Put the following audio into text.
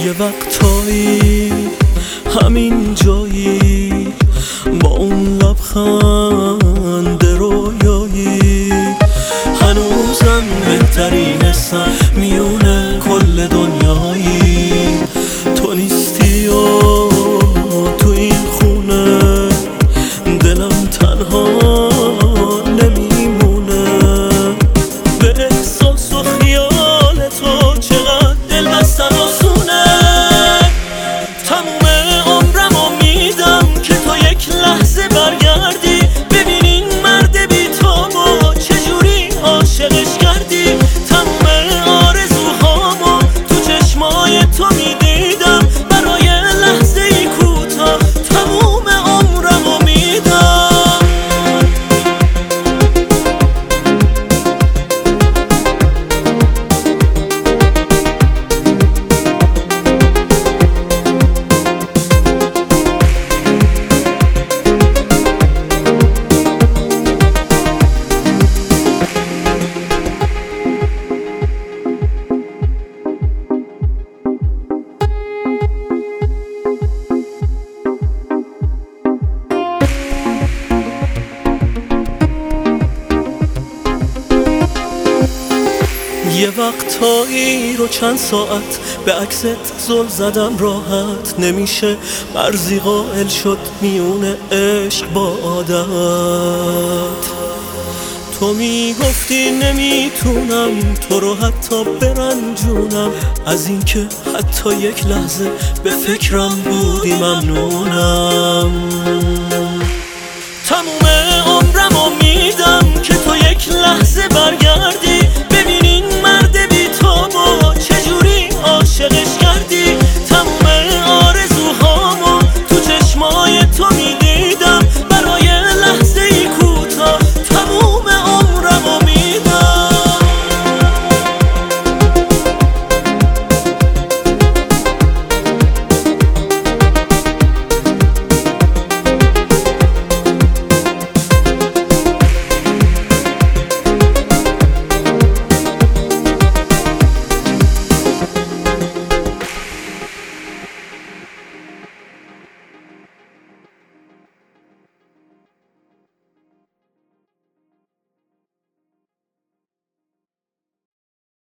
یه وقتایی همین جایی با اون لبخند رویایی هنوزم بهترین حسم میونه کل دنیایی تو نیستی و تو این خونه دلم تنها نمیمونه به احساس و خیال تو چقدر دل بستن آسونه تموم عمرمو میدم که تو یک لحظه برگردی ببینی این مرد بی تابو چجوری عاشقش کردی تموم آرزوهامو تو چشمای تو میدیدم برای لحظه ای کوتاه تموم عمرمو میدم یه وقتایی رو چند ساعت به عکست زل زدم راحت نمیشه مرزی قائل شد میونه عشق با عادت تو میگفتی نمیتونم تو رو حتی برنجونم از اینکه حتی یک لحظه به فکرم بودی ممنونم تموم عمرمو میدم که تو یک لحظه